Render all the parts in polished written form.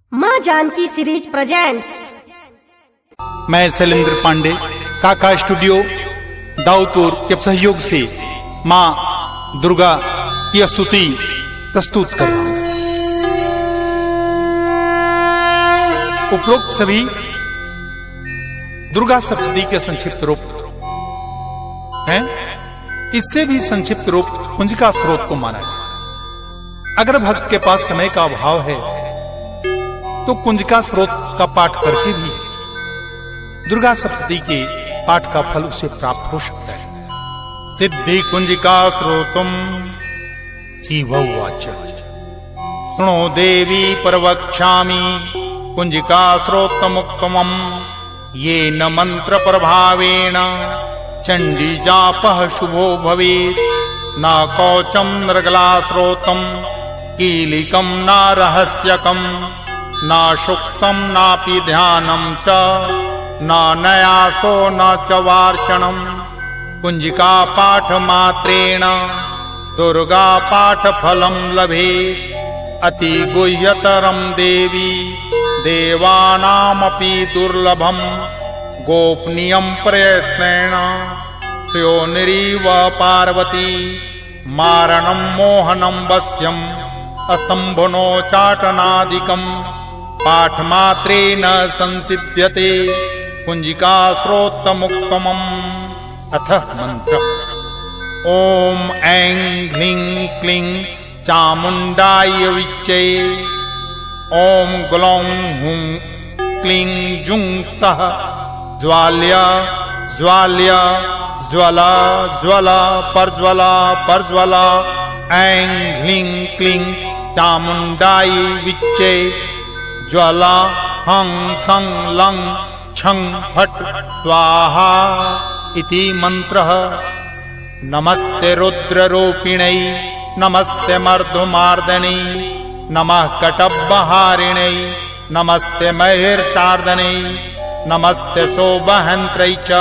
माँ Janaki series presents. मैं शैलेंद्र पांडे काका स्टूडियो दाऊदपुर के सहयोग से माँ दुर्गा की स्तुति प्रस्तुत कर रहा हूँ। उपरोक्त सभी दुर्गा सप्तशती के संक्षिप्त रूप हैं। इससे भी संक्षिप्त रूप कुंजिका स्त्रोत को माना है। अगर भक्त के पास समय का अभाव है तो कुंजिका स्त्रोत का पाठ करके भी दुर्गा सप्तशती के पाठ का फल उसे प्राप्त हो सकता है। सिद्धि कुंजिका स्त्रोतम शिवोवाच सुनो देवी प्रवक्ष्यामि कुंजिका स्त्रोतमुत्तमम् ये न मंत्र प्रभावेण चंडी जापः शुभो भवेत् न कौचम नृगला स्त्रोतम कीलिकम न रहस्यकम न शुक्तम नापि ध्यानम च न नयासो न च वार्चनम कुंजिका पाठ मात्रेण दुर्गा पाठ फलम लभे अति गुह्यतरम देवी देवानामपि दुर्लभम गोपनीयम प्रयत्नेन योनिरीव पार्वती मारणम मोहनम वश्यम अस्तंभनो चाटनादिकम पाठमात्रेण संसिद्ध्यते कुंजिका स्त्रोतमुत्तमम्। अथ मंत्र ओम ऐं ह्लीं क्लीं चामुंडाय विच्चे ओम ग्लौं हुं क्लीं जुं सः ज्वाल्या ज्वाल्या ज्वला ज्वला परज्वला परज्वला ऐं ह्लीं क्लीं चामुंडाय विच्चे ज्वला हं सं लं छं फट् स्वाहा इति मंत्रः। नमस्ते रुद्ररूपिणै नमस्ते मर्दुमार्दनै नमः कटब्बहारिणै नमस्ते महिर्षार्दनै नमस्ते शोभहन्त्रै च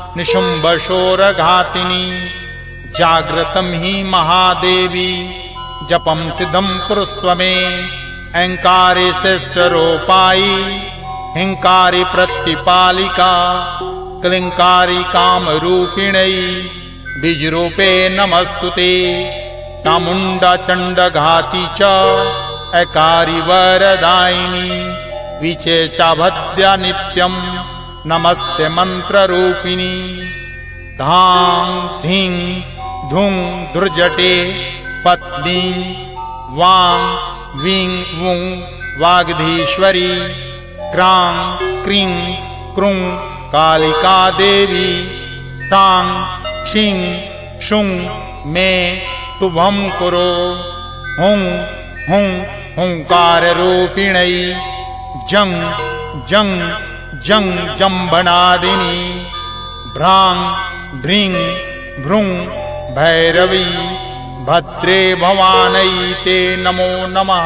निशुम्भशोरघातिनी जागृतं हि महादेवी जपं सिद्धं कुरुस्व मे ऐंकारी श्रेष्ठरूपायि हिंकारी प्रतिपालिका क्लिंकारी कामरूपिणै बीजरूपे नमस्तुते चामुंडा चंडघाती च ऐकारी वरदायिनी विचेचाभद्या नित्यं नमस्ते मंत्ररूपिणी धां धीं धुं धुर्जटे पत्नी वां वीं वुं वागधीश्वरी क्रां क्रीं क्रूं कालिका देवी टां क्षीं शुं मे शुभं कुरु हुं हुं हुंकार रूपिणै जं जं जं जंबनादिनी भ्रां भ्रीं भ्रूं भैरवी भद्रे भवानै ते नमो नमः।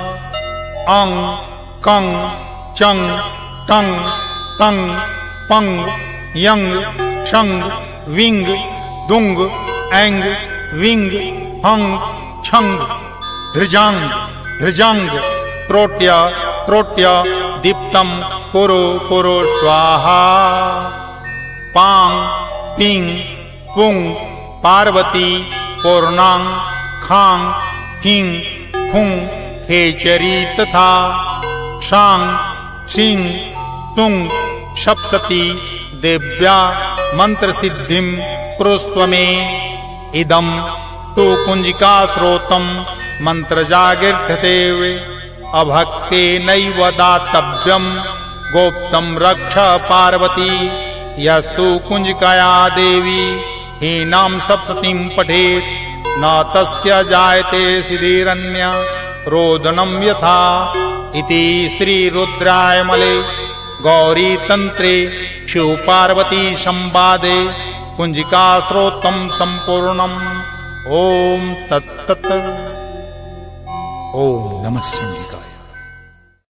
अं कं चं टं तं पं यं क्षं विंग दुंग ऐंग विंग हंग छंग धृजांग धृजांग त्रोट्य त्रोट्य दीप्तं कुरु कुरु स्वाहा पां पिं पुं पार्वती पूर्णांग खां हिं खुं खेचरी तथा शां सिंह तुंग सप्तशती देव्या मंत्र सिद्धिं कुरुस्व मे इदं तु कुंजिका स्त्रोतं मंत्र जागीर्यते अभक्ते नैव दातव्यं गोप्तं रक्ष पार्वती यस्तु कुंजिकाया देवी हीनां सप्तशतीं पठेत् न तस्य जायते सिद्धिरन्य रोदनं यथा इति श्री रुद्रायमले गौरी तंत्रे शिव पार्वती संवादे कुंजिका स्त्रोतं संपूर्णम्। ओम तत्तत्। ओम नमः शिवाय।